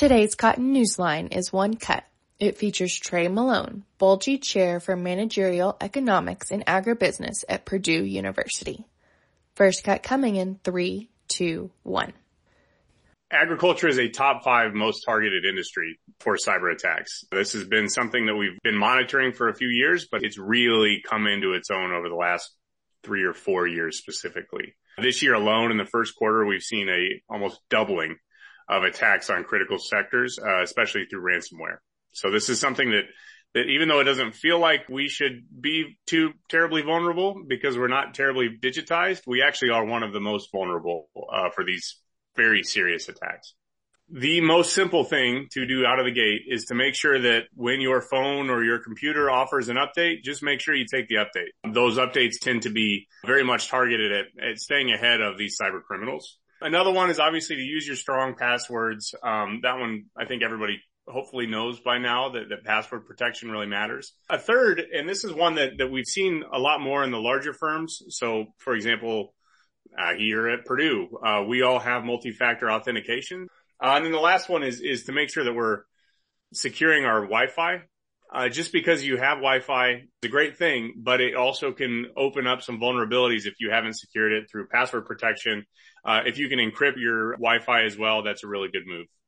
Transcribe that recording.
Today's Cotton Newsline is one cut. It features Trey Malone, Bulgy Chair for Managerial Economics and Agribusiness at Purdue University. First cut coming in 3, 2, 1. Agriculture is a top 5 most targeted industry for cyber attacks. This has been something that we've been monitoring for a few years, but it's really come into its own over the last 3 or 4 years specifically. This year alone, in the first quarter, we've seen a almost doubling of attacks on critical sectors, especially through ransomware. So this is something that even though it doesn't feel like we should be too terribly vulnerable because we're not terribly digitized, we actually are one of the most vulnerable for these very serious attacks. The most simple thing to do out of the gate is to make sure that when your phone or your computer offers an update, just make sure you take the update. Those updates tend to be very much targeted at staying ahead of these cyber criminals. Another one is obviously to use your strong passwords. That one, I think everybody hopefully knows by now that password protection really matters. A third, and this is one that we've seen a lot more in the larger firms. So, for example, here at Purdue, we all have multi-factor authentication. And then the last one is to make sure that we're securing our Wi-Fi. Just because you have Wi-Fi is a great thing, but it also can open up some vulnerabilities if you haven't secured it through password protection. If you can encrypt your Wi-Fi as well, that's a really good move.